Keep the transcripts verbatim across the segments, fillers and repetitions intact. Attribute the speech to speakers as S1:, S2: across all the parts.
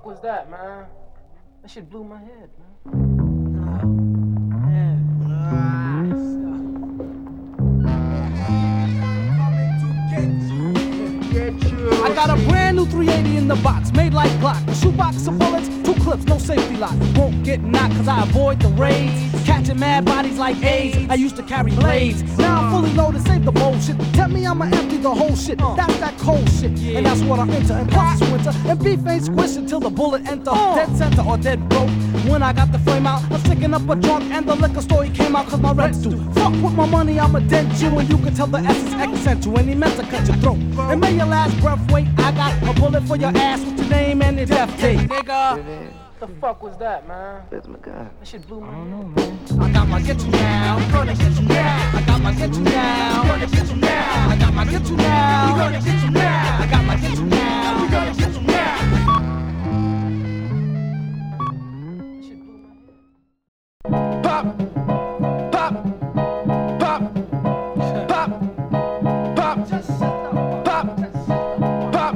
S1: fuck was that, man? That shit blew my head, man.
S2: I got a brand new three eighty in the box, made like Glock. A shoebox of bullets, two clips, no safety lock. Won't get knocked cause I avoid the raids. Catching mad bodies like AIDS, I used to carry blades. Now I'm fully loaded, save the bullshit. Tell me I'ma empty the whole shit. That's that cold shit, and that's what I'm into. And plus it's winter, and beef ain't squished till the bullet enter. Dead center or dead broke. When I got the frame out, I'm sticking up a trunk and the liquor store he came out cause my rent's due. Fuck with my money, I'ma dent you, and you can tell the S is accent you, and he meant to cut your throat. And may your last breath wait, I got a bullet for your ass with your name and your death date, nigga.
S1: What the fuck was that, man?
S3: Where's my gun?
S1: That shit blew my head.
S2: I don't know, man. I got my get you now. I'm gonna get you now. I got my get you now. I'm gonna get you now. I got my get you now. I'm gonna get you now. I got my get you now. I'm gonna get you now.
S1: That shit blew my head.
S2: Pop, pop, pop, pop, pop, pop, pop.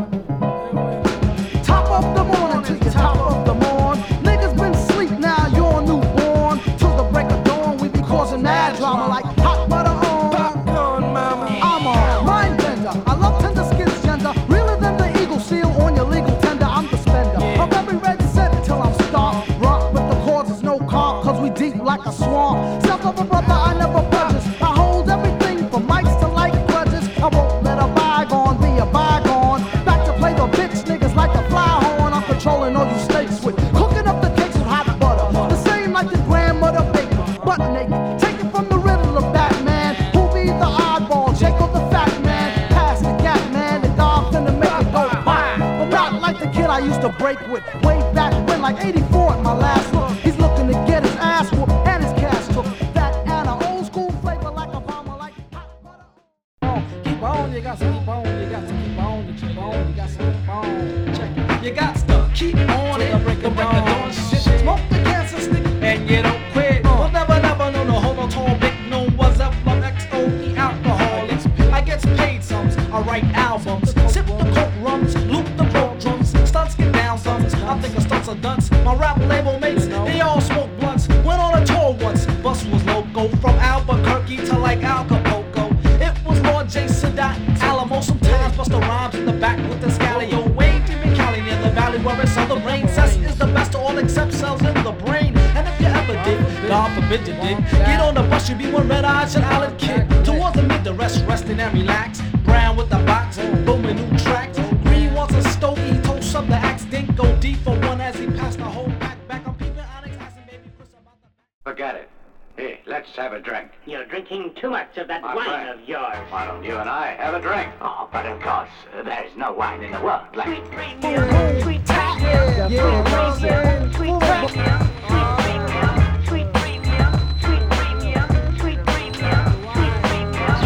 S2: Top of the morning to the top of the morn. Niggas been asleep now, you're newborn. Till the break of dawn, we be causing mad drama like hot butter on. Popcorn, mama. I'm a mind bender. I love tender skins, gender. Realer than the eagle seal on your legal tender. I'm the spender. I'm every red set till I'm starved. Rock with the cause is no calm, cause we deep like a swamp. Self of a brother, I never budges. I hold everything from mics to like grudges. I won't let a bygone be a bygone. Back to play the bitch niggas like a fly horn. I'm controlling all you snakes with. Cooking up the cakes with hot butter. The same like your grandmother baking. Butt naked. Take it from the riddle of Batman. Who be the oddball? Jacob the fat man. Pass the gap man. The dog finna make it go pop. But not like the kid I used to break with. Way back when, like eighty-four at my last look. He's looking to get his ass whooped and his cash took. That and an old school flavor like a bomber like hot butter. Keep on, you got to keep on, you got to keep on, you keep on, you got to keep on. Check it. You got to keep on it, break the break the dawn shit. Smoke the cancer stick and you don't quit. Well, never, never, no, no, hold on, tall, big, no, what's up, I'm X O E alcoholics. I get paid sums, I write albums, sip the coke rums, loop the broke drums, stunts get down sums. I think the stunts are dunce. My rap label mates, they all smoke blunts. Went on a tour once, bus was loco from Albuquerque to like Acapulco. It was Lord J. Sadat, Alamo, sometimes bust the rhymes in the back with the scallio. Way deep in Cali near the valley where it's on the rain. Cess is the best of all except cells in the brain. And if you ever did, God forbid you did, get on the bus, you be one red eyes and Allen kid. Towards the mid, the rest resting and relax. Brown with the box, booming new tracks. Green wants a stogie, he toast up the axe, didn't go deep for one as he passed the whole pack back. I'm peeping Onyx, asking baby Chris about the
S4: Forget it. Hey, let's have a drink.
S5: You're drinking too much of that
S4: My
S5: wine
S4: friend.
S5: of yours.
S4: Why don't you and I have a drink?
S5: Oh, but of course, uh, there's no wine in the world like sweet premium, sweet premium,
S2: Yeah,
S5: sweet
S2: yeah,
S5: premium, sweet premium, sweet premium, sweet premium, sweet premium, sweet premium, sweet premium.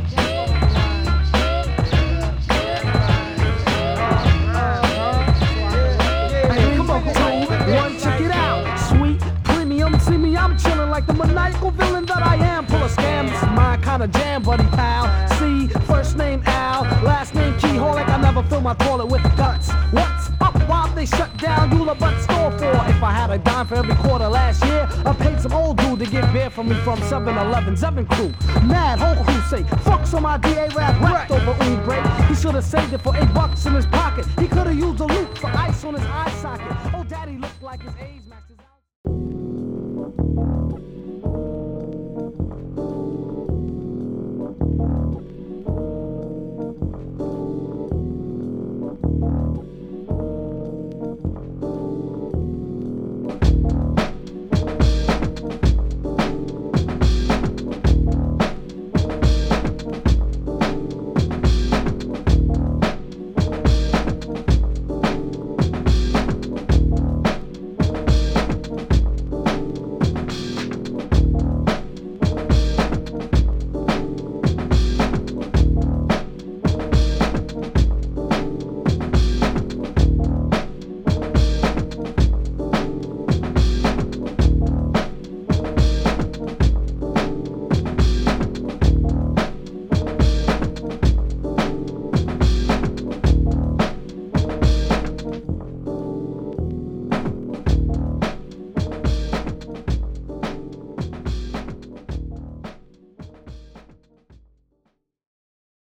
S2: Hey, come on, two, one, check it out. Sweet premium, see me, I'm chillin' like the maniacal villain that I am. Pull a scam, this is my kind of jam, buddy pal. See, first name Al, last name Keyhole, like I never fill my toilet with guts. What's up while they shut down Eula Butt Store for? If I had a dime for every quarter last year, I paid some old dude to get beer from me from seven eleven, Seven Crew. Mad whole crew say, fuck some I D A rap wrecked over Ubre. He should have saved it for eight bucks in his pocket. He could have used a loop for ice on his eye socket. Oh, daddy looked like his age maxes out.